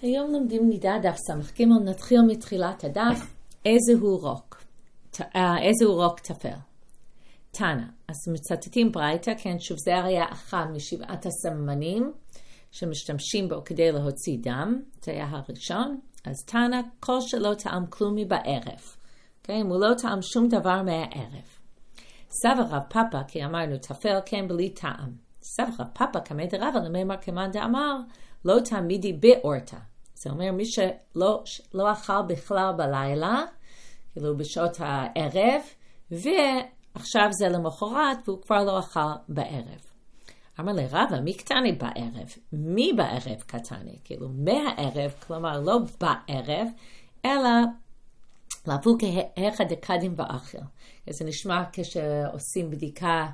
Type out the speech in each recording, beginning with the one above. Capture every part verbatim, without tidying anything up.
היום לומדים נידה דף סמך ג', נתחיל מתחילת הדף. איזהו רוק, איזהו רוק תפל. תנא, אז מצטטים ברייתא, כן, שוב זה היה אחד משבעת הסממנים שמשתמשים בו כדי להוציא דם, זה היה הראשון. אז תנא, כל שלא טעם כלומי בערב, כן, הוא לא טעם שום דבר מהערב. סבא רב פאפא, כי אמרנו תפל כן בלי טעם. סבא רב פאפא כמי דרבא למאמר כמאן דאמר, לא תעמידי באורתא. זה אומר מי שלא לא אכל בכלל בלילה, כאילו בשעות הערב, ועכשיו זה למחרת והוא כבר לא אכל בערב. אמר לי רבא, מי קטני בערב? מי בערב קטני? כאילו מהערב, כלומר לא בערב, אלא לבוא כאחד דקדים ואחר. זה נשמע כשעושים בדיקה,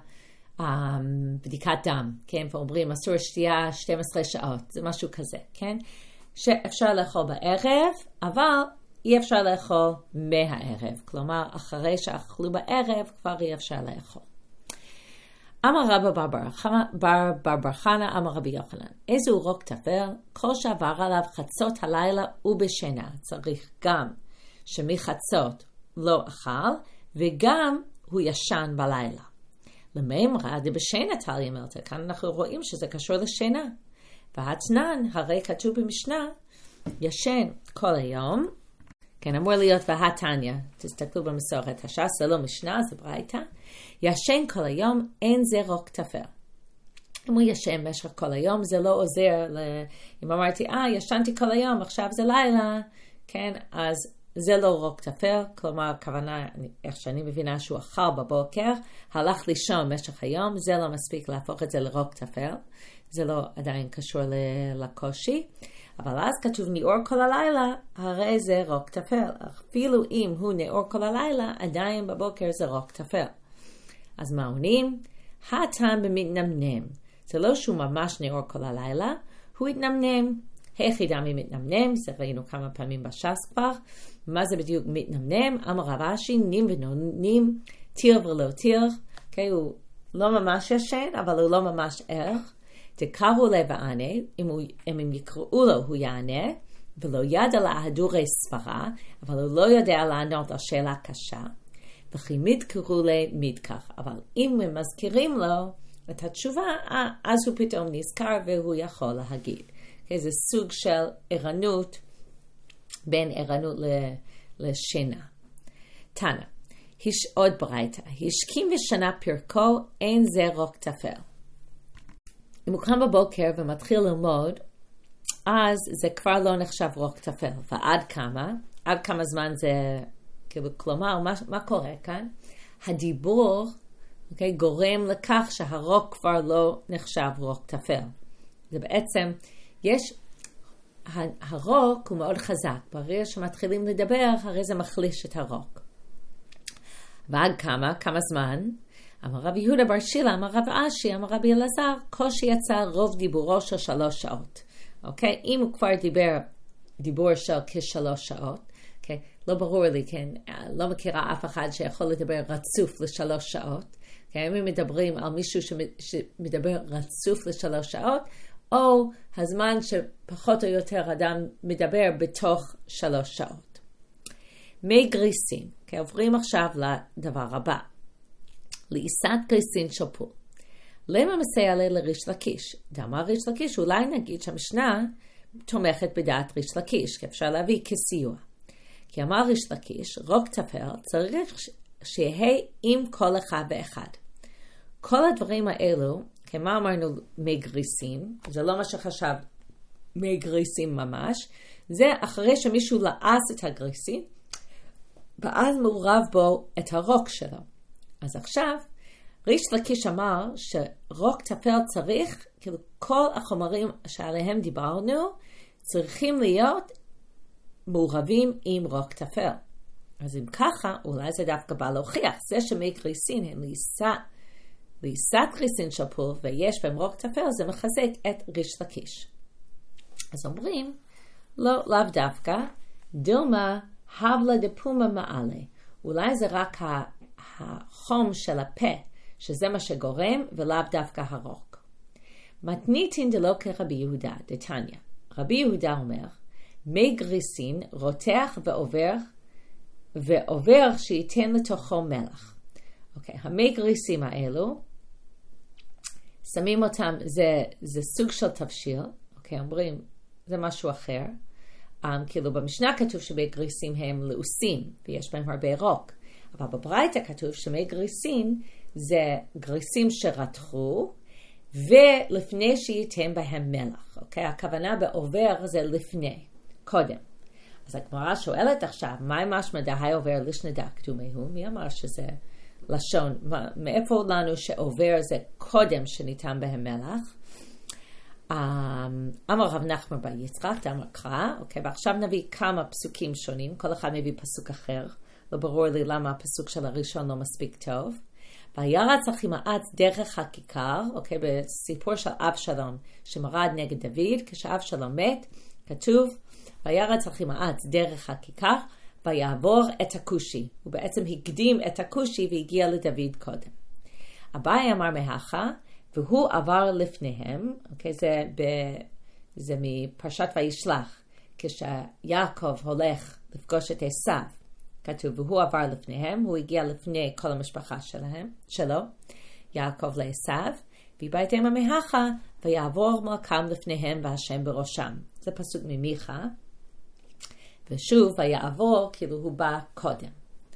בדיקת דם, כן? ואומרים אסור שתייה שתים עשרה שעות, זה משהו כזה, כן? שאפשר לאכול בערב, אבל אי אפשר לאכול מהערב. כלומר, אחרי שאכלו בערב, כבר אי אפשר לאכול. אמר רבא בר בר חנא, אמר רבי יוחנן, איזהו רוק תפל, כל שעבר עליו חצות הלילה ובשינה. צריך גם שמחצות לא אכל, וגם הוא ישן בלילה. למאמרא דבשינה תליא מילתא, כאן אנחנו רואים שזה קשור לשינה. והתנן, הרי כתוב במשנה, ישן כל היום, כן, אמור להיות והתניא, תסתכלו במסורת הש"ס, זה לא משנה, זה ברייתא, ישן כל היום, אין זה רוק תפל. אם הוא ישן במשך כל היום, זה לא עוזר, ל... אם אמרתי, אה, ישנתי כל היום, עכשיו זה לילה, כן, אז זה לא רוק תפל, כלומר, הכוונה, איך שאני מבינה שהוא אכל בבוקר, הלך לישון במשך היום, זה לא מספיק להפוך את זה לרוק תפל, זה לא עדיין קשור לקושי, אבל אז כתוב נאור כל הלילה, הרי זה רוק תפל. אפילו אם הוא נאור כל הלילה, עדיין בבוקר זה רוק תפל. אז מה עונים? הטעם במתנמנם. זה לא שהוא ממש נאור כל הלילה, הוא התנמנם. איך ידע מי מתנמנם? זה ראינו כמה פעמים בש"ס כבר. מה זה בדיוק מתנמנם? אמר רב אשי, נים ונונים, תיר ולא תיר. Okay, הוא לא ממש ישן, אבל הוא לא ממש ערך. תקראו לבענה, אם, אם הם יקראו לו הוא יענה, ולא ידע להדורי סברה, אבל הוא לא יודע לענות על שאלה קשה. וכי מתקראו למתקח, אבל אם הם מזכירים לו את התשובה, אז הוא פתאום נזכר והוא יכול להגיד. זה סוג של ערנות, בין ערנות לשינה. תנא, עוד ברייתא, השכים ושנה פרקו, אין זה רוק תפל. אם הוא קם בבוקר ומתחיל ללמוד, אז זה כבר לא נחשב רוק תפל. ועד כמה? עד כמה זמן זה, כאילו, כלומר, מה, מה קורה כאן? הדיבור, okay, גורם לכך שהרוק כבר לא נחשב רוק תפל. זה בעצם, יש, הרוק הוא מאוד חזק. ברגע שמתחילים לדבר, הרי זה מחליש את הרוק. ועד כמה? כמה זמן? אמר רבי יהודה בר שילה, אמר רב אשי, אמר רבי אלעזר, קושי יצא רוב דיבורו של שלוש שעות. אוקיי? אם הוא כבר דיבר דיבור של כשלוש שעות, אוקיי? לא ברור לי, כן? לא מכירה אף אחד שיכול לדבר רצוף לשלוש שעות. אוקיי? אם מדברים על מישהו שמדבר רצוף לשלוש שעות, או הזמן שפחות או יותר אדם מדבר בתוך שלוש שעות. מי גריסין. אוקיי? עוברים עכשיו לדבר הבא. לעיסת גריסין של פול. למה מסייע לי לריש לקיש? דאמר ריש לקיש, אולי נגיד שהמשנה תומכת בדעת ריש לקיש, כי אפשר להביא כסיוע. כי אמר ריש לקיש, רוק תפל צריך שיהיה עם כל אחד ואחד. כל הדברים האלו, כמה אמרנו מי גריסין, זה לא מה שחשב מי גריסין ממש, זה אחרי שמישהו לעס את הגריסין, ואז מעורב בו את הרוק שלו. אז עכשיו, ריש לקיש אמר שרוק תפל צריך, כאילו כל החומרים שעליהם דיברנו, צריכים להיות מעורבים עם רוק תפל. אז אם ככה, אולי זה דווקא בא להוכיח, זה שמי גריסין הם לעיסת גריסין של פול, ויש בהם רוק תפל, זה מחזק את ריש לקיש. אז אומרים, לא, לאו דווקא, דילמה הבלה דפומה מעלה. אולי זה רק ה... החום של הפה, שזה מה שגורם, ולאו דווקא הרוק. מתניתין דלא כרבי יהודה, דתניא. רבי יהודה אומר, מי גריסין רותח ועובר, ועובר שייתן לתוכו מלח. אוקיי, המי גריסים האלו, שמים אותם, זה, זה סוג של תבשיל, אוקיי, אומרים, זה משהו אחר. Um, כאילו במשנה כתוב שמי גריסים הם לעוסים, ויש בהם הרבה רוק. אבל בברייתא כתוב שמי גריסים זה גריסים שרתחו, ולפני שייתן בהם מלח. אוקיי? הכוונה בעובר זה לפני, קודם. אז הגמרא שואלת עכשיו, מה משמע דהי עובר לשנדע קדומהו? מי אמר שזה לשון? מאיפה לנו שעובר זה קודם שניתן בהם מלח? אמר רב נחמן בר יצחק, אמר קרא, אוקיי, ועכשיו נביא כמה פסוקים שונים, כל אחד מביא פסוק אחר, לא ברור לי למה הפסוק של הראשון לא מספיק טוב. וירץ אחימאץ דרך הכיכר, אוקיי, בסיפור של אבשלום שמרד נגד דוד, כשאבשלום מת, כתוב, וירץ אחימאץ דרך הכיכר, ויעבור את הכושי. הוא בעצם הקדים את הכושי והגיע לדוד קודם. אביי אמר מהכה, והוא עבר לפניהם, אוקיי, זה, ב, זה מפרשת וישלח, כשיעקב הולך לפגוש את עשיו, כתוב, והוא עבר לפניהם, הוא הגיע לפני כל המשפחה שלהם, שלו, יעקב לעשיו, והביאתם המהכה, ויעבור מלכם לפניהם והשם בראשם. זה פסוק ממיכה, ושוב, ויעבור, כאילו הוא בא קודם.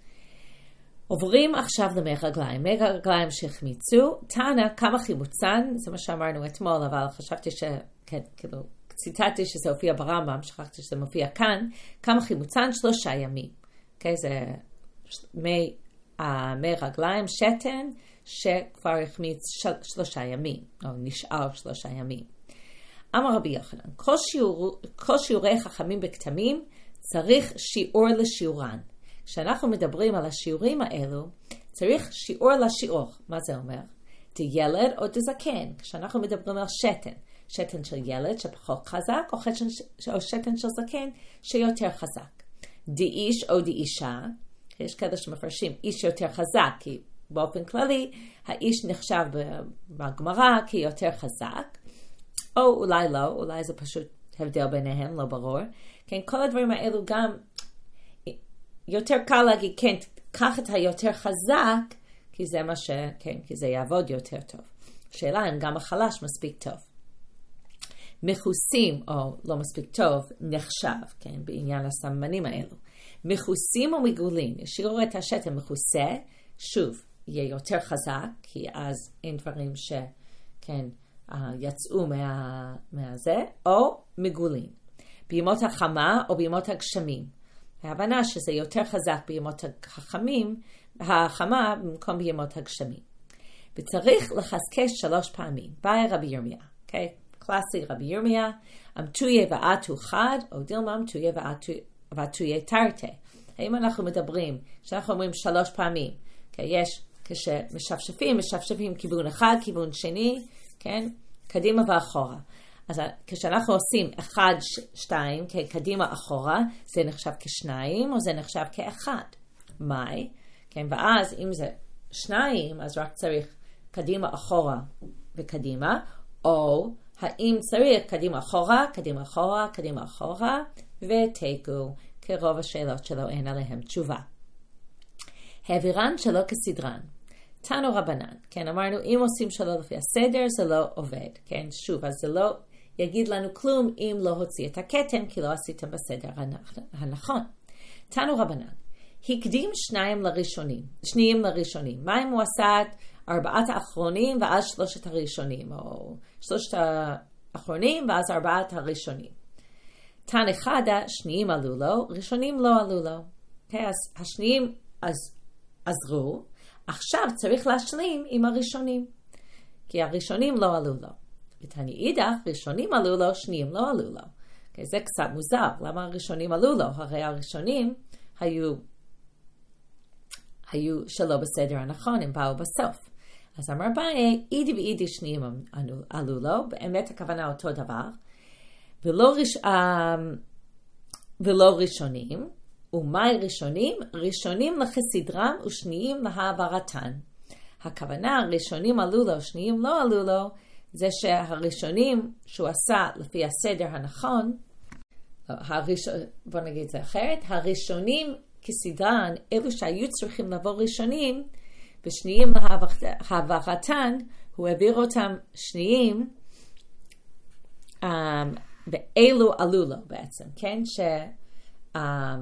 עוברים עכשיו למי רגליים, מי רגליים שהחמיצו, תנא כמה חימוצן, זה מה שאמרנו אתמול, אבל חשבתי ש... כן, כאילו, ציטטתי שזה הופיע ברמב"ם, שכחתי שזה מופיע כאן, כמה חימוצן שלושה ימים. אוקיי, זה מי, uh, מי רגליים, שתן, שכבר החמיץ של, שלושה ימים, או נשאר שלושה ימים. אמר רבי יוחנן, כל, שיעור, כל שיעורי חכמים בכתמים, צריך שיעור לשיעורן. כשאנחנו מדברים על השיעורים האלו, צריך שיעור לשיעור. מה זה אומר? דילד או דזקן. כשאנחנו מדברים על שתן, שתן של ילד שפחות חזק, או שתן, או שתן של זקן שיותר חזק. דאיש או דאישה, יש כאלה שמפרשים איש יותר חזק, כי באופן כללי האיש נחשב בגמרא כיותר חזק, או אולי לא, אולי זה פשוט הבדל ביניהם, לא ברור. כן, כל הדברים האלו גם יותר קל להגיד, כן, קח את היותר חזק, כי זה מה ש... כן, כי זה יעבוד יותר טוב. שאלה אם גם החלש מספיק טוב. מחוסים, או לא מספיק טוב, נחשב, כן, בעניין הסמנים האלו. מחוסים או מגולים, ישאירו את השתן מחוסה, שוב, יהיה יותר חזק, כי אז אין דברים ש... כן, יצאו מה... מהזה, או מגולים. בימות החמה או בימות הגשמים. ההבנה שזה יותר חזק בימות החמים, החמה במקום בימות הגשמים. וצריך לחזקש שלוש פעמים. ביי רבי ירמיה, אוקיי? קלאסי רבי ירמיה, אמתויה ועתו חד, או דילמה אמתויה ועתויה תרתי. האם אנחנו מדברים, כשאנחנו אומרים שלוש פעמים, okay, יש כשמשפשפים, משפשפים כיוון אחד, כיוון שני, כן? קדימה ואחורה. אז כשאנחנו עושים אחד, שתיים, קדימה אחורה, זה נחשב כשניים, או זה נחשב כאחד. מאי? כן, ואז אם זה שניים, אז רק צריך קדימה אחורה וקדימה, או האם צריך קדימה אחורה, קדימה אחורה, קדימה אחורה, ותיקו, כרוב השאלות שלו אין עליהם תשובה. העבירן שלו כסדרן. תנו רבנן, כן, אמרנו, אם עושים שלו לפי הסדר, זה לא עובד, כן, שוב, אז זה לא יגיד לנו כלום אם לא הוציא את הכתם, כי לא עשיתם בסדר הנכון. תנו רבנן, הקדים שניים לראשונים, שניים לראשונים. מה אם הוא עשה את ארבעת האחרונים ואז שלושת הראשונים, או שלושת האחרונים ואז ארבעת הראשונים. תן אחד, שניים עלו לו, ראשונים לא עלו לו. Okay, אז השניים אז, עזרו, עכשיו צריך להשלים עם הראשונים, כי הראשונים לא עלו לו. ותני אידך, ראשונים עלו לו, שניים לא עלו לו. Okay, זה קצת מוזר, למה הראשונים עלו לו? הרי הראשונים היו, היו שלא בסדר הנכון, הם באו בסוף. אז אמר ביי, אידי ואידי שניים עלו לו, באמת הכוונה אותו דבר, ולא, ראש, ולא ראשונים, ומאי ראשונים? ראשונים לכסדרם ושניים להעברתן. הכוונה, ראשונים עלו לו, שניים לא עלו לו, זה שהראשונים שהוא עשה לפי הסדר הנכון, הראש... בוא נגיד זה אחרת, הראשונים כסדרן, אלו שהיו צריכים לבוא ראשונים, ושניים להעברתן, הוא העביר אותם שניים, um, ואלו עלו לו בעצם, כן? שהסט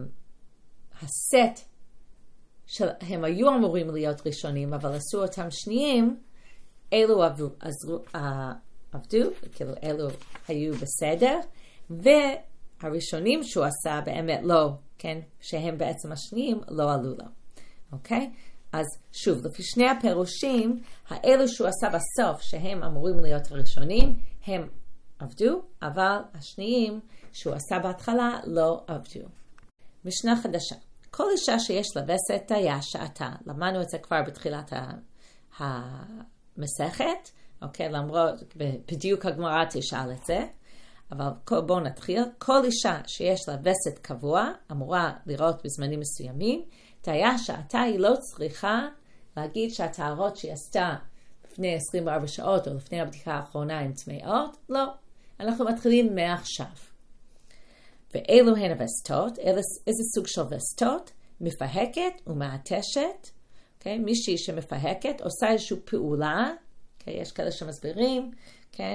um, שהם היו אמורים להיות ראשונים, אבל עשו אותם שניים, אלו עבדו, עזרו, uh, עבדו, כאילו אלו היו בסדר, והראשונים שהוא עשה באמת לא, כן? שהם בעצם השניים לא עלו לו, אוקיי? אז שוב, לפי שני הפירושים, האלו שהוא עשה בסוף, שהם אמורים להיות הראשונים, הם עבדו, אבל השניים שהוא עשה בהתחלה לא עבדו. משנה חדשה. כל אישה שיש לה וסת היה שעתה. למדנו את זה כבר בתחילת המסכת, אוקיי? למרות, בדיוק הגמרא תשאל את זה, אבל בואו נתחיל. כל אישה שיש לה וסת קבוע, אמורה לראות בזמנים מסוימים, תהיה שעתה היא לא צריכה להגיד שהטהרות שהיא עשתה לפני עשרים וארבע שעות או לפני הבדיקה האחרונה הן טמאות. לא. אנחנו מתחילים מעכשיו. ואלו הן הווסתות. איזה סוג של וסתות? מפהקת ומעטשת. Okay? מישהי שמפהקת עושה איזושהי פעולה. Okay? יש כאלה שמסבירים. Okay?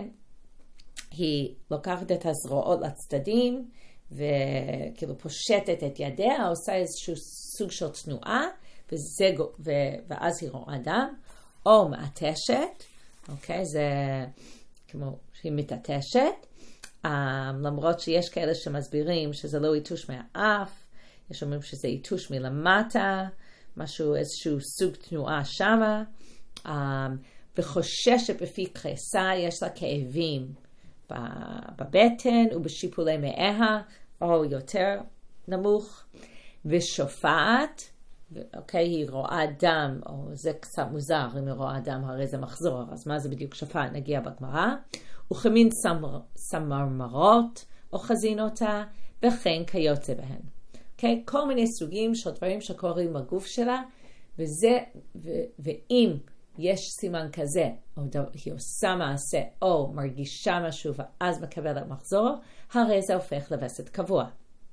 היא לוקחת את הזרועות לצדדים וכאילו פושטת את ידיה, עושה איזשהו סוג של תנועה, וזה, ו, ואז היא רואה דם, או מעטשת, אוקיי, זה כמו שהיא מתעטשת, um, למרות שיש כאלה שמסבירים שזה לא איתוש מהאף, יש אומרים שזה איתוש מלמטה, משהו, איזשהו סוג תנועה שמה, um, וחוששת בפי כעסה, יש לה כאבים, בבטן ובשיפולי מאיה, או יותר נמוך, ושופעת, אוקיי, היא רואה דם, או זה קצת מוזר אם היא רואה דם, הרי זה מחזור, אז מה זה בדיוק שופעת? נגיע בגמרא, וכמין סמר, סמרמרות, או חזינותה, וכן כיוצא בהן. אוקיי, כל מיני סוגים של דברים שקורים בגוף שלה, וזה, ו, ואם יש סימן כזה, או היא עושה מעשה, או מרגישה משהו, ואז מקבלת מחזור, הרי זה הופך לווסת קבוע.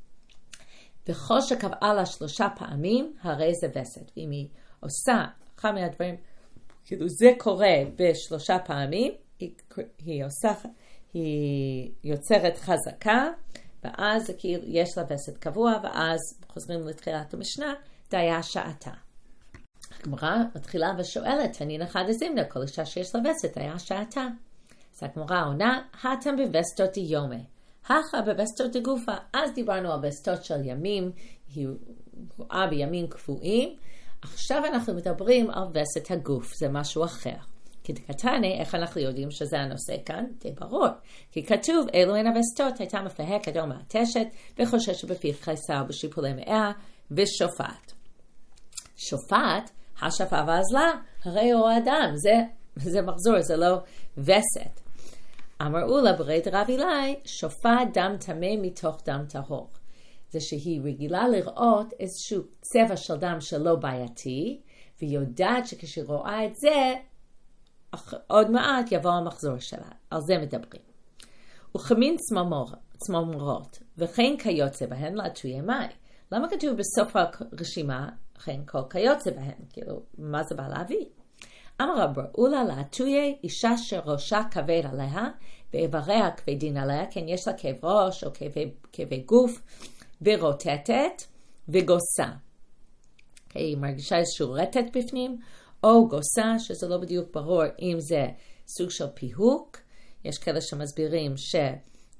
וכל שקבעה לה שלושה פעמים, הרי זה וסת. ואם היא עושה, אחד מהדברים, כאילו זה קורה בשלושה פעמים, היא, היא עושה, היא יוצרת חזקה, ואז כאילו יש לה וסת קבוע, ואז חוזרים לתחילת המשנה, דיה שעתה. הגמרא מתחילה ושואלת, אני נחד הזימנה, כל אישה שיש לה וסת, היה שעתה. אז הגמרא עונה, התם בווסתות דיומה. הכה בווסתות דגופה. אז דיברנו על וסתות של ימים, היא רואה בימים קבועים. עכשיו אנחנו מדברים על וסת הגוף, זה משהו אחר. כי דקתני, איך אנחנו יודעים שזה הנושא כאן? די ברור. כי כתוב, אלו הן הווסתות, הייתה מפהקת או מעטשת, וחוששת בפי כעסה ובשיפולי מאיה, ושופעת. שופעת, השפה והזלה, הרי הוא האדם, זה, זה מחזור, זה לא וסת. אמרו לה ברי דרב אילאי, שופעת דם טמא מתוך דם טהור. זה שהיא רגילה לראות איזשהו צבע של דם שלא בעייתי, והיא יודעת שכשהיא רואה את זה, עוד מעט יבוא המחזור שלה. על זה מדברים. וכמין צמרמורות, וכן כיוצא בהן לעטויי מים. למה כתוב בסוף הרשימה, וכן כל כיוצא בהן? כאילו, מה זה בא להביא? אמר רב אולה לעטויי, אישה שראשה כבד עליה, ואיבריה כבדין עליה, כן יש לה כאב ראש או כאבי, כאבי גוף, ורוטטת וגוסה. Okay, היא מרגישה איזשהו רטט בפנים, או גוסה, שזה לא בדיוק ברור אם זה סוג של פיהוק. יש כאלה שמסבירים שזה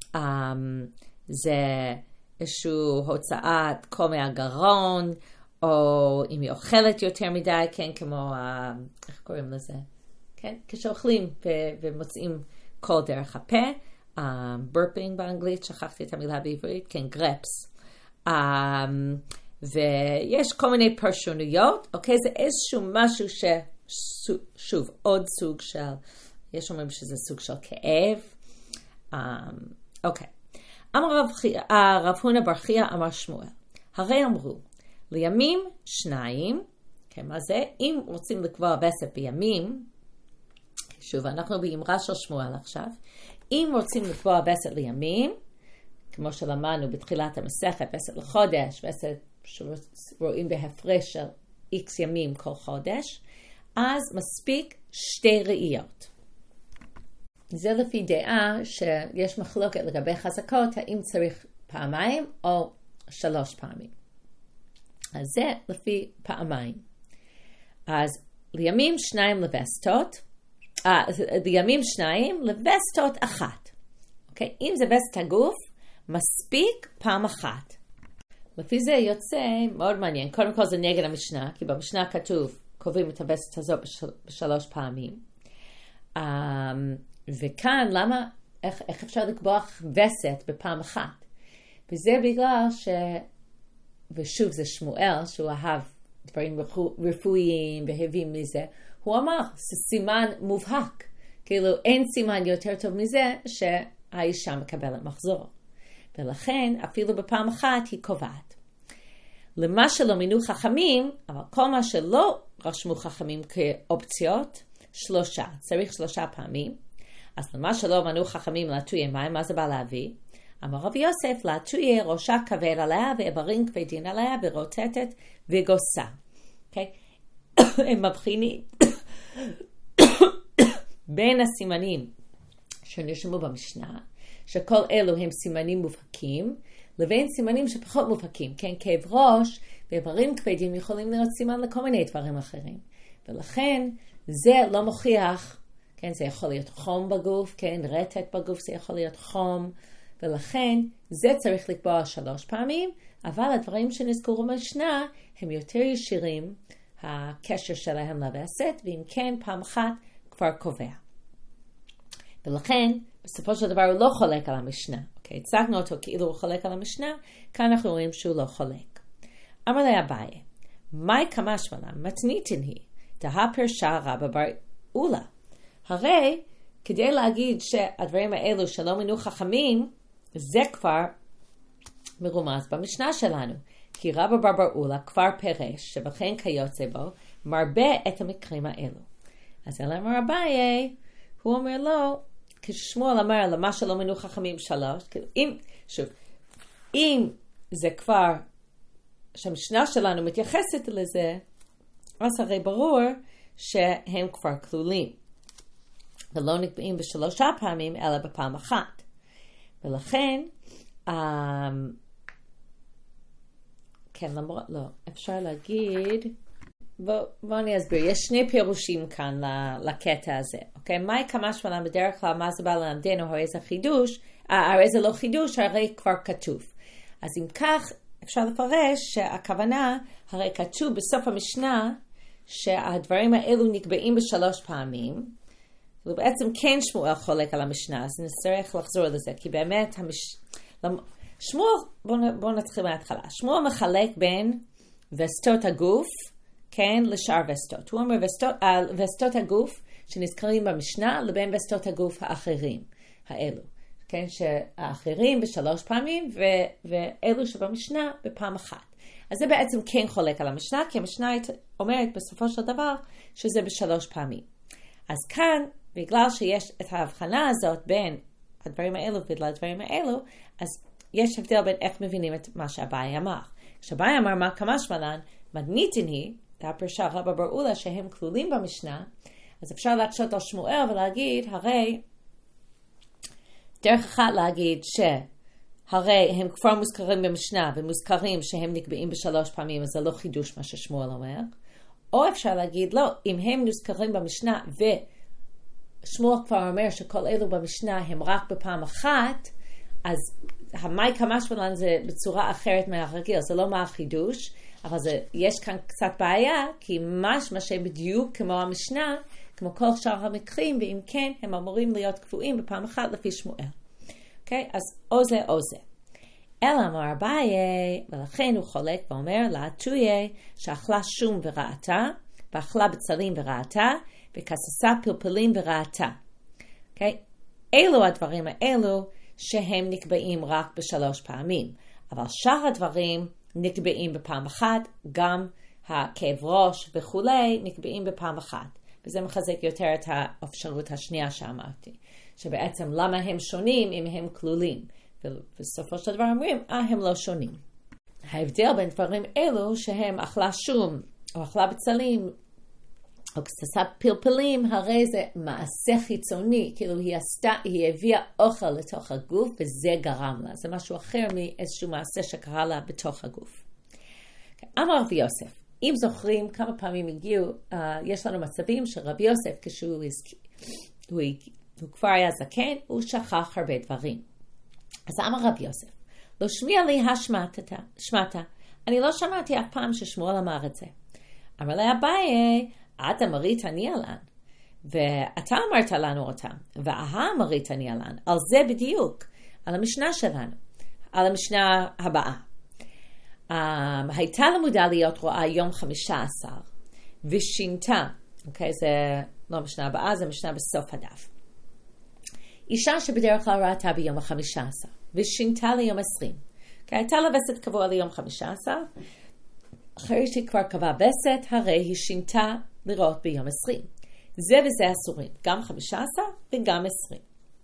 um, איזושהי הוצאת קול מהגרון, או אם היא אוכלת יותר מדי, כן, כמו, uh, איך קוראים לזה? כן, כשאוכלים ו- ומוצאים קול דרך הפה, burping באנגלית, שכחתי את המילה בעברית, כן, גרפס. Um, ויש כל מיני פרשנויות, אוקיי, זה איזשהו משהו ש... שוב, עוד סוג של, יש אומרים שזה סוג של כאב. Um, אוקיי. אמר רב, רב הונא בר חייא אמר שמואל, הרי אמרו, לימים שניים, כן, מה זה? אם רוצים לקבוע וסת בימים, שוב, אנחנו באמרה של שמואל עכשיו, אם רוצים לקבוע וסת לימים, כמו שלמדנו בתחילת המסכת, וסת לחודש, וסת שרואים בהפרש של איקס ימים כל חודש, אז מספיק שתי ראיות. זה לפי דעה שיש מחלוקת לגבי חזקות, האם צריך פעמיים או שלוש פעמים. אז זה לפי פעמיים. אז לימים שניים לווסתות, אה, לימים שניים לווסתות אחת. אוקיי? אם זה וסת הגוף, מספיק פעם אחת. לפי זה יוצא מאוד מעניין. קודם כל זה נגד המשנה, כי במשנה כתוב, קובעים את הווסת הזו בשל, בשלוש פעמים. Um, וכאן, למה, איך, איך אפשר לקבוע וסת בפעם אחת? וזה בגלל ש... ושוב זה שמואל, שהוא אהב דברים רפואיים והביא מזה, הוא אמר, זה סימן מובהק. כאילו אין סימן יותר טוב מזה שהאישה מקבלת מחזור. ולכן אפילו בפעם אחת היא קובעת. למה שלא מינו חכמים, אבל כל מה שלא רשמו חכמים כאופציות, שלושה, צריך שלושה פעמים. אז למה שלא מנו חכמים להטויה מים, מה זה בא להביא? אמר רבי יוסף, להטויה ראשה כבד עליה ואיברים כבדים עליה ורוטטת וגוסה. אוקיי? הם מבחינים בין הסימנים שנרשמו במשנה, שכל אלו הם סימנים מובהקים, לבין סימנים שפחות מובהקים. כן, כאב ראש ואיברים כבדים יכולים להיות סימן לכל מיני דברים אחרים. ולכן זה לא מוכיח, כן, זה יכול להיות חום בגוף, כן, רטט בגוף זה יכול להיות חום, ולכן זה צריך לקבוע שלוש פעמים, אבל הדברים שנזכרו במשנה הם יותר ישירים, הקשר שלהם לווסת, ואם כן, פעם אחת כבר קובע. ולכן, בסופו של דבר הוא לא חולק על המשנה. אוקיי, הצגנו אותו כאילו הוא חולק על המשנה, כאן אנחנו רואים שהוא לא חולק. אמר לה אביי, מאי כמשמע מתניתין היא, דהה פרשה רבא בר אולה. הרי כדי להגיד שהדברים האלו שלא מינו חכמים, זה כבר מרומז במשנה שלנו. כי רבא בר בר אולה כבר פרש, שבכן כיוצא בו, מרבה את המקרים האלו. אז אלה אמר אביי, הוא אומר לו, כששמואל אמר למה שלא מינו חכמים שלוש, אם, שוב, אם זה כבר, שהמשנה שלנו מתייחסת לזה, אז הרי ברור שהם כבר כלולים. ולא נקבעים בשלושה פעמים, אלא בפעם אחת. ולכן, um, כן, למרות, לא, אפשר להגיד, בואו בוא אני אסביר, יש שני פירושים כאן לקטע הזה, אוקיי? מהי כמשמע בדרך כלל, מה זה בא ללמדנו, הרי זה חידוש, הרי זה לא חידוש, הרי כבר כתוב. אז אם כך, אפשר לפרש שהכוונה, הרי כתוב בסוף המשנה, שהדברים האלו נקבעים בשלוש פעמים, ובעצם כן שמואל חולק על המשנה, אז נצטרך לחזור לזה, כי באמת, המש... שמואל, בואו בוא נתחיל מההתחלה, שמואל מחלק בין וסתות הגוף, כן, לשאר וסתות. הוא אומר וסתות, וסתות הגוף שנזכרים במשנה, לבין וסתות הגוף האחרים, האלו. כן, שהאחרים בשלוש פעמים, ו... ואלו שבמשנה בפעם אחת. אז זה בעצם כן חולק על המשנה, כי המשנה אומרת בסופו של דבר, שזה בשלוש פעמים. אז כאן, בגלל שיש את ההבחנה הזאת בין הדברים האלו ולדברים האלו, אז יש הבדל בין איך מבינים את מה שאביי אמר. כשאביי אמר מה כמשמע מתניתין היא, הפרשה רבא בר אולה שהם כלולים במשנה, אז אפשר להקשות על שמואל ולהגיד, הרי, דרך אחת להגיד שהרי הם כבר מוזכרים במשנה ומוזכרים שהם נקבעים בשלוש פעמים, אז זה לא חידוש מה ששמואל אומר. או אפשר להגיד, לא, אם הם מוזכרים במשנה ושמואל כבר אומר שכל אלו במשנה הם רק בפעם אחת, אז המאי כמשמע זה בצורה אחרת מהרגיל, זה לא מה החידוש, אבל זה, יש כאן קצת בעיה, כי משמע שבדיוק כמו המשנה, כמו כל שאר המקרים, ואם כן, הם אמורים להיות קבועים בפעם אחת לפי שמואל. אוקיי? אז או זה או זה. אלא אמר אביי, ולכן הוא חולק ואומר, להטויה שאכלה שום וראתה, ואכלה בצלים וראתה, וכססה פלפלים וראתה. אוקיי? אלו הדברים האלו שהם נקבעים רק בשלוש פעמים. אבל שאר הדברים נקבעים בפעם אחת, גם הכאב ראש וכולי נקבעים בפעם אחת. וזה מחזק יותר את האפשרות השנייה שאמרתי. שבעצם למה הם שונים אם הם כלולים. ובסופו של דבר אומרים, אה, הם לא שונים. ההבדל בין דברים אלו שהם אכלה שום, או אכלה בצלים, או קצת פלפלים, הרי זה מעשה חיצוני, כאילו היא עשתה, היא הביאה אוכל לתוך הגוף, וזה גרם לה. זה משהו אחר מאיזשהו מעשה שקרה לה בתוך הגוף. אמר רבי יוסף, אם זוכרים כמה פעמים הגיעו, uh, יש לנו מצבים שרבי יוסף, כשהוא הוא, הוא כבר היה זקן, הוא שכח הרבה דברים. אז אמר רבי יוסף, לא שמיע לי השמעת, אני לא שמעתי אף פעם ששמואל אמר את זה. אמר לה אביי, את אמרית אני עלן, ואתה אמרת לנו אותם, והאה אמרית אני עלן, על זה בדיוק, על המשנה שלנו, על המשנה הבאה. Um, הייתה למודה להיות רואה יום חמישה עשר, ושינתה, אוקיי, okay, זה לא המשנה הבאה, זה משנה בסוף הדף. אישה שבדרך כלל ראתה ביום החמישה עשר, ושינתה ליום עשרים. Okay, הייתה לה וסת קבוע ליום חמישה עשר, אחרי שהיא כבר קבעה וסת, הרי היא שינתה לראות ביום עשרים. זה וזה אסורים, גם חמישה עשר וגם עשרים.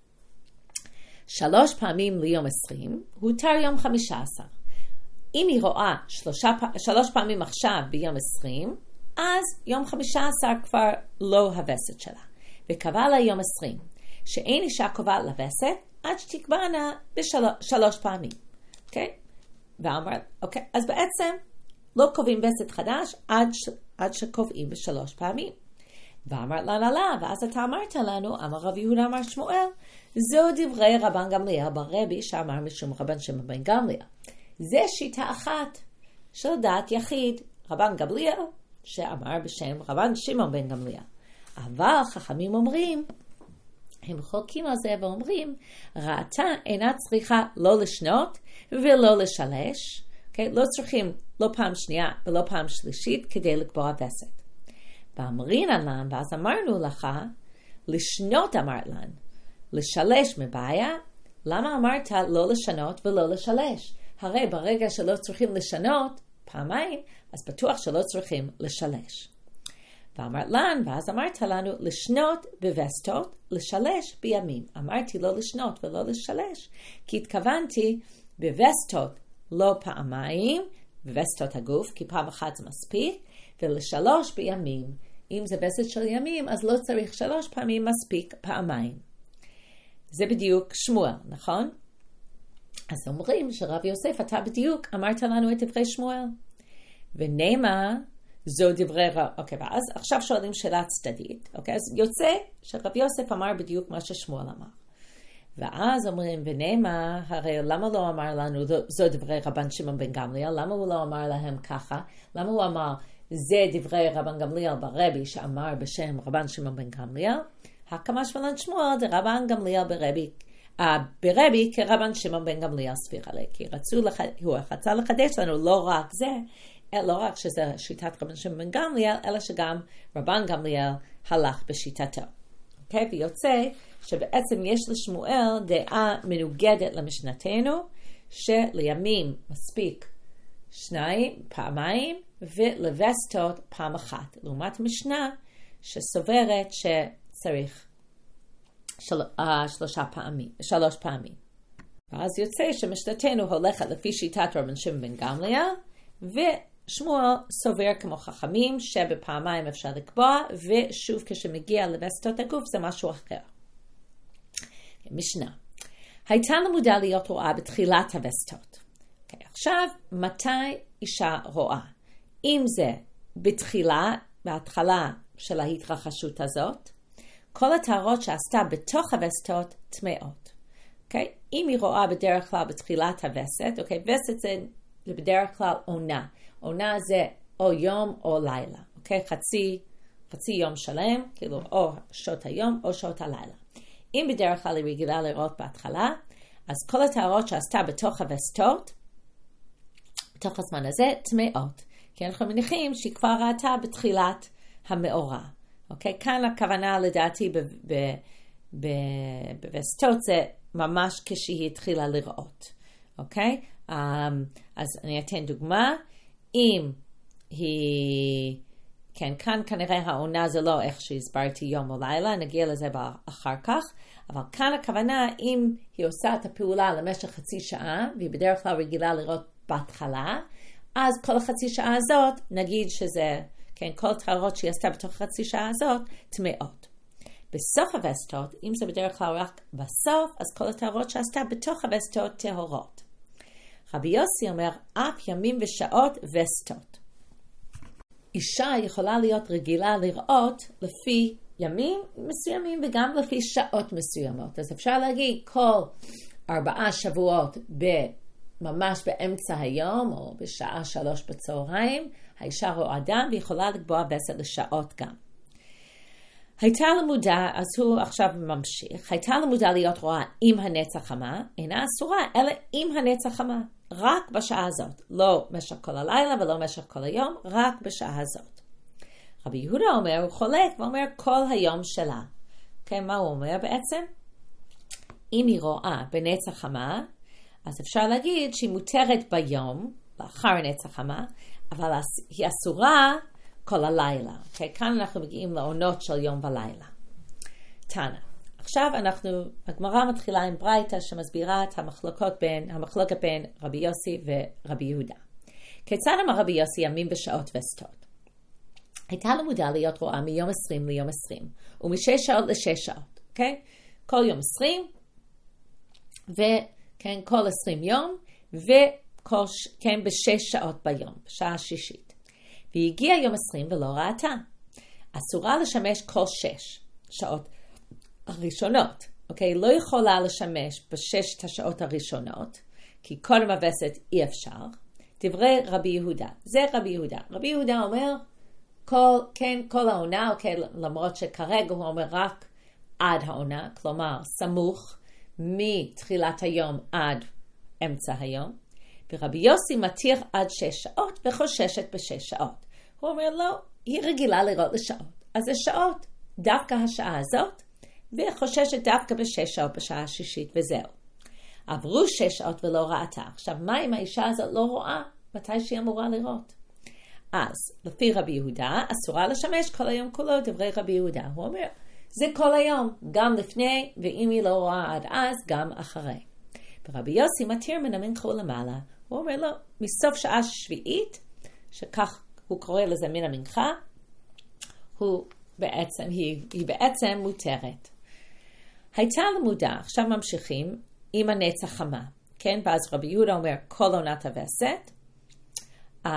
שלוש פעמים ליום עשרים, הותר יום חמישה עשר. אם היא רואה שלושה, שלוש פעמים עכשיו ביום עשרים, אז יום חמישה עשר כבר לא הווסת שלה. וקבע לה יום עשרים, שאין אישה קובעת לווסת, עד שתקבענה בשלוש פעמים. אוקיי? ואמר, אוקיי, אז בעצם לא קובעים וסת חדש עד, ש, עד שקובעים בשלוש פעמים. ואמר לה לה לה, ואז אתה אמרת לנו, אמר רב יהודה אמר שמואל, זו דברי רבן גמליאל ברבי שאמר משום רבן שמעון בן גמליאל. זה שיטה אחת של דעת יחיד, רבן גמליאל, שאמר בשם רבן שמעון בן גמליאל. אבל חכמים אומרים, הם חולקים על זה ואומרים, ראתה אינה צריכה לא לשנות ולא לשלש, okay? לא צריכים לא פעם שנייה ולא פעם שלישית כדי לקבוע וסת. ואמרין עלן, ואז אמרנו לך, לשנות אמרת לן, לשלש מבעיה, למה אמרת לא לשנות ולא לשלש? הרי ברגע שלא צריכים לשנות פעמיים, אז בטוח שלא צריכים לשלש. ואמרת לן, ואז אמרת לנו לשנות בווסתות, לשלש בימים. אמרתי לא לשנות ולא לשלש, כי התכוונתי בווסתות לא פעמיים, בווסתות הגוף, כי פעם אחת זה מספיק, ולשלוש בימים. אם זה וסת של ימים, אז לא צריך שלוש פעמים, מספיק פעמיים. זה בדיוק שמואל, נכון? אז אומרים שרב יוסף, אתה בדיוק אמרת לנו את דברי שמואל. ונאמר, זו דברי רב, אוקיי, ואז עכשיו שואלים שאלה צדדית, אוקיי, אז יוצא שרב יוסף אמר בדיוק מה ששמואל אמר. ואז אומרים, ונאמר, הרי למה לא אמר לנו, זו דברי רבן שמעון בן גמליאל, למה הוא לא אמר להם ככה? למה הוא אמר, זה דברי רבן גמליאל ברבי שאמר בשם רבן שמעון בן גמליאל? הקמש ולן שמואל, זה רבן גמליאל ברבי, Uh, ברבי כרבן שמעון בן גמליאל סביר עלי, כי רצו לח... הוא רצה לחדש לנו לא רק זה, לא רק שזה שיטת רבן שמעון בן גמליאל, אלא שגם רבן גמליאל הלך בשיטתו. אוקיי? Okay? ויוצא שבעצם יש לשמואל דעה מנוגדת למשנתנו, שלימים מספיק שניים, פעמיים, ולווסתות פעם אחת. לעומת משנה שסוברת שצריך של, uh, שלושה פעמים, שלוש פעמים. ואז יוצא שמשנתנו הולכת לפי שיטת רבן שמעון בן גמליאל, ושמואל סובר כמו חכמים שבפעמיים אפשר לקבוע, ושוב כשמגיע לווסתות הגוף זה משהו אחר. משנה. הייתה למודה להיות רואה בתחילת הווסתות. Okay, עכשיו, מתי אישה רואה? אם זה בתחילה, בהתחלה של ההתרחשות הזאת, כל הטהרות שעשתה בתוך הווסתות טמאות. Okay? אם היא רואה בדרך כלל בתחילת הווסת, okay? וסת זה, זה בדרך כלל עונה. עונה זה או יום או לילה. Okay? חצי, חצי יום שלם, כאילו או שעות היום או שעות הלילה. אם בדרך כלל היא רגילה לראות בהתחלה, אז כל הטהרות שעשתה בתוך הווסתות, בתוך הזמן הזה, טמאות. כי אנחנו מניחים שהיא כבר ראתה בתחילת המאורע. אוקיי, כאן הכוונה לדעתי בווסתות זה ממש כשהיא התחילה לראות. אוקיי? אז אני אתן דוגמה. אם היא, כן, כאן כנראה העונה זה לא איך שהסברתי יום או לילה, נגיע לזה אחר כך, אבל כאן הכוונה אם היא עושה את הפעולה למשך חצי שעה, והיא בדרך כלל רגילה לראות בהתחלה, אז כל החצי שעה הזאת, נגיד שזה, כן, כל טהרות שהיא עשתה בתוך החצי שעה הזאת, טמאות. בסוף הווסתות, אם זה בדרך כלל רק בסוף, אז כל הטהרות שעשתה בתוך הווסתות טהורות. רבי יוסי אומר, אף ימים ושעות וסתות. אישה יכולה להיות רגילה לראות לפי ימים מסוימים וגם לפי שעות מסוימות. אז אפשר להגיד כל ארבעה שבועות ממש באמצע היום או בשעה שלוש בצהריים, האישה רואה אדם ויכולה לקבוע וסת לשעות גם. הייתה למודע, אז הוא עכשיו ממשיך, הייתה למודע להיות רואה עם הנצח חמה, אינה אסורה, אלא עם הנצח חמה, רק בשעה הזאת, לא משך כל הלילה ולא משך כל היום, רק בשעה הזאת. רבי יהודה אומר, הוא חולק ואומר כל היום שלה. כן, מה הוא אומר בעצם? אם היא רואה בנצח חמה, אז אפשר להגיד שהיא מותרת ביום, לאחר נצח חמה, אבל היא אסורה כל הלילה. Okay? כאן אנחנו מגיעים לעונות של יום ולילה. תנא. עכשיו אנחנו, הגמרא מתחילה עם ברייתא שמסבירה את המחלוקות בין, המחלוקת בין רבי יוסי ורבי יהודה. כיצד אמר רבי יוסי ימים ושעות וסתות? הייתה למודע להיות רואה מיום עשרים ליום עשרים, ומשש שעות לשש שעות. Okay? כל יום עשרים, וכן, כל עשרים יום, וכל, כן, בשש שעות ביום, בשעה שישית. והיא הגיעה יום עשרים ולא ראתה. אסורה לשמש כל שש שעות הראשונות. אוקיי? לא יכולה לשמש בששת השעות הראשונות, כי קודם הווסת אי אפשר. דברי רבי יהודה. זה רבי יהודה. רבי יהודה אומר, כל, כן, כל העונה, אוקיי, למרות שכרגע הוא אומר רק עד העונה, כלומר, סמוך מתחילת היום עד אמצע היום. ורבי יוסי מתיר עד שש שעות וחוששת בשש שעות. הוא אומר לא, היא רגילה לראות לשעות. אז זה שעות, דווקא השעה הזאת, וחוששת דווקא בשש שעות בשעה השישית וזהו. עברו שש שעות ולא ראתה. עכשיו, מה אם האישה הזאת לא רואה מתי שהיא אמורה לראות? אז, לפי רבי יהודה, אסורה לשמש כל היום כולו דברי רבי יהודה. הוא אומר, זה כל היום, גם לפני, ואם היא לא רואה עד אז, גם אחרי. ורבי יוסי מתיר מן המנחה למעלה. הוא אומר לו, מסוף שעה שביעית, שכך הוא קורא לזה מן המנחה, הוא בעצם, היא, היא בעצם מותרת. הייתה למודע, עכשיו ממשיכים, עם הנצח חמה. כן, ואז רבי יהודה אומר, כל עונת הווסת. Um,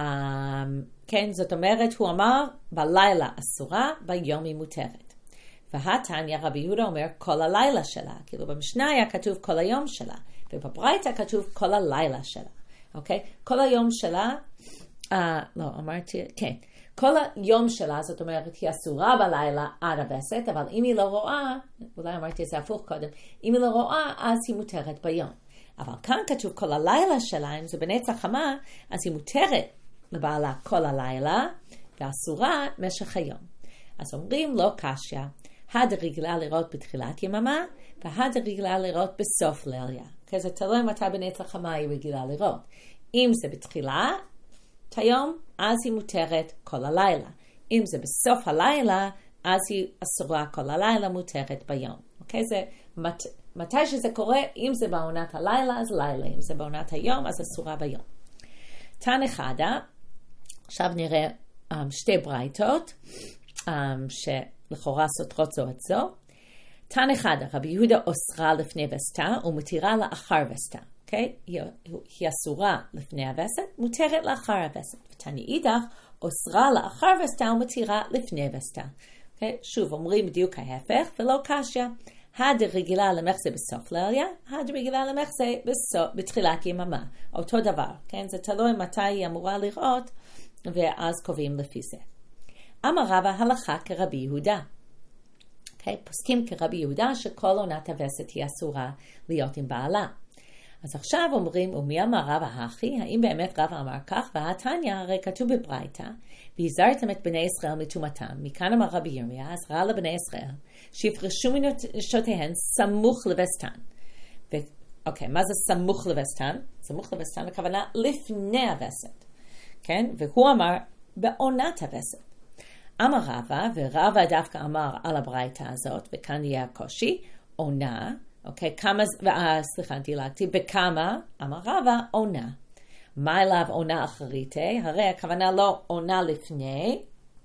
כן, זאת אומרת, הוא אמר, בלילה אסורה, ביום היא מותרת. והתניא רבי יהודה אומר, כל הלילה שלה. כאילו במשנה היה כתוב כל היום שלה. ובברייתא כתוב כל הלילה שלה. אוקיי? כל היום שלה, אה, לא, אמרתי, כן. כל היום שלה, זאת אומרת, היא אסורה בלילה עד הווסת, אבל אם היא לא רואה, אולי אמרתי את זה הפוך קודם, אם היא לא רואה, אז היא מותרת ביום. אבל כאן כתוב כל הלילה שלה, אם זה בנצח חמה, אז היא מותרת לבעלה כל הלילה, ואסורה משך היום. אז אומרים לא קשיא, הד רגילה לראות בתחילת יממה, והד רגילה לראות בסוף לילה. כי זה תלוי מתי בנצח חמה היא רגילה לראות. אם זה בתחילה היום, אז היא מותרת כל הלילה. אם זה בסוף הלילה, אז היא אסורה כל הלילה, מותרת ביום. אוקיי? זה מת, מתי שזה קורה, אם זה בעונת הלילה, אז לילה. אם זה בעונת היום, אז אסורה ביום. תנא חדא, עכשיו נראה um, שתי ברייתות, um, שלכאורה סותרות זו את זו. תנא חדא, רבי יהודה אוסרה לפני וסתה, ומתירה לאחר וסתה. Okay? היא, היא אסורה לפני הווסת, מותרת לאחר הווסת. ותניא אידך, אוסרה לאחר וסתה ומתירה לפני וסתה. Okay? שוב, אומרים בדיוק ההפך, ולא קשיא. הד רגילה למחזה בסוף לילה, הד רגילה למחזה בסוף, בתחילת יממה. אותו דבר, כן? זה תלוי מתי היא אמורה לראות, ואז קובעים לפי זה. אמר רבא הלכה כרבי יהודה. Okay? פוסקים כרבי יהודה שכל עונת הווסת היא אסורה להיות עם בעלה. אז עכשיו אומרים, ומי אמר רבא הכי? האם באמת רבא אמר כך? והתניא הרי כתוב בברייתא, והזהרתם את בני ישראל מטומאתם. מכאן אמר רבי ירמיה, אז ראה לבני ישראל, שיפרשו מנשותיהן סמוך לווסתן. ו... אוקיי, מה זה סמוך לווסתן? סמוך לווסתן הכוונה לפני הווסת. כן? והוא אמר, בעונת הווסת. אמר רבא, ורבא דווקא אמר על הברייתא הזאת, וכאן יהיה הקושי, עונה, אוקיי, כמה, אה, סליחה, דילגתי, בכמה, אמר רבא, עונה. מה אליו עונה אחריתי? הרי הכוונה לא עונה לפני,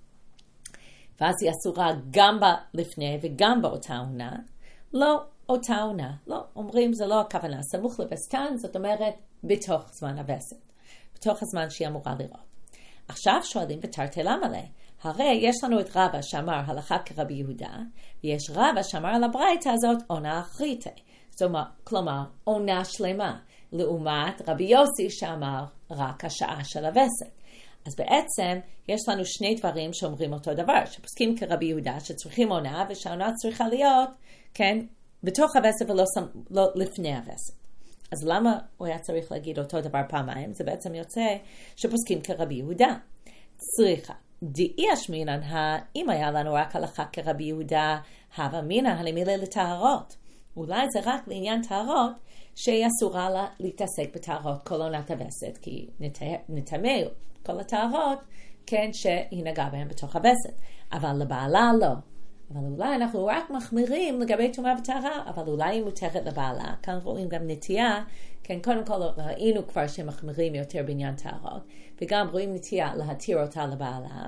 ואז היא אסורה גם לפני וגם באותה עונה. לא אותה עונה. לא, אומרים זה לא הכוונה. סמוך לווסתן, זאת אומרת, בתוך זמן הווסת. בתוך הזמן שהיא אמורה לראות. עכשיו שואלים בתרתי למלא. הרי יש לנו את רבא שאמר הלכה כרבי יהודה, ויש רבא שאמר על הברייתא הזאת עונה אחריתי. זאת אומרת, כלומר, עונה שלמה. לעומת רבי יוסי שאמר רק השעה של הווסת. אז בעצם יש לנו שני דברים שאומרים אותו דבר, שפוסקים כרבי יהודה שצריכים עונה, ושהעונה צריכה להיות, כן, בתוך הווסת ולא לא, לפני הווסת. אז למה הוא היה צריך להגיד אותו דבר פעמיים? זה בעצם יוצא שפוסקים כרבי יהודה. צריכה. דאי אשמינן, אם היה לנו רק הלכה כרבי יהודה, הווה מינן, הנמילה לטהרות. אולי זה רק לעניין טהרות, שהיא אסורה לה להתעסק בטהרות כל עונת הווסת, כי נטמא כל הטהרות, כן, שהיא נגעה בהם בתוך הווסת. אבל לבעלה לא. אבל אולי אנחנו רק מחמירים לגבי טומאה וטהרה, אבל אולי היא מותרת לבעלה. כאן רואים גם נטייה, כן, קודם כל ראינו כבר שהם מחמירים יותר בעניין טהרות, וגם רואים נטייה להתיר אותה לבעלה.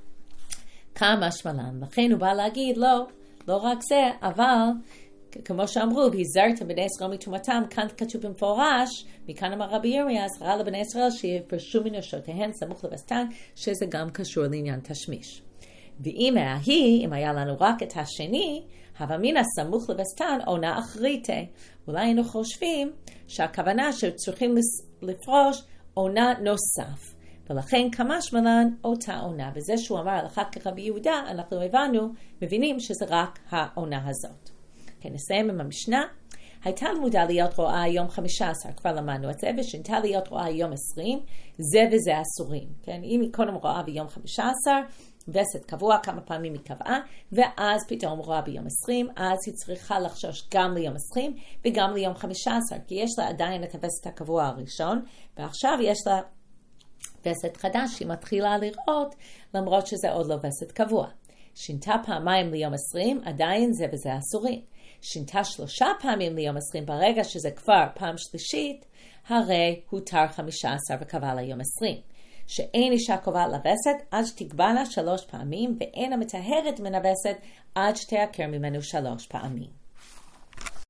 כמה שמלן. לכן הוא בא להגיד, לא, לא רק זה, אבל כמו שאמרו, והזהרתם בני ישראל מטומאתם, כאן כתוב במפורש, מכאן אמר רבי ירמיה, אזהרה לבני ישראל שיפרשו מנשותיהן סמוך לווסתן, שזה גם קשור לעניין תשמיש. ואם ההיא, אם היה לנו רק את השני, הווה מינא סמוך לווסתן עונה אחריתי. אולי היינו חושבים שהכוונה שצריכים לפרוש עונה נוסף. ולכן כמה שמלן אותה עונה. בזה שהוא אמר הלכה כרבי יהודה, אנחנו הבנו, מבינים שזה רק העונה הזאת. כן, נסיים עם המשנה. הייתה למודה להיות רואה יום חמישה עשר, כבר למדנו את זה, ושינתה להיות רואה יום עשרים, זה וזה אסורים. כן, אם היא קודם רואה ביום חמישה עשר, וסת קבוע, כמה פעמים היא קבעה, ואז פתאום רואה ביום עשרים, אז היא צריכה לחשוש גם ליום עשרים, וגם ליום חמישה עשר, כי יש לה עדיין את הווסת הקבוע הראשון, ועכשיו יש לה וסת חדש שהיא מתחילה לראות, למרות שזה עוד לא וסת קבוע. שינתה פעמיים ליום עשרים, עדיין זה וזה אסורים. שינתה שלושה פעמים ליום עשרים, ברגע שזה כבר פעם שלישית, הרי הותר חמישה עשר וקבע ליום עשרים. שאין אישה קובעת לווסת עד שתקבענה שלוש פעמים, ואין המטהרת מן הווסת עד שתעקר ממנו שלוש פעמים.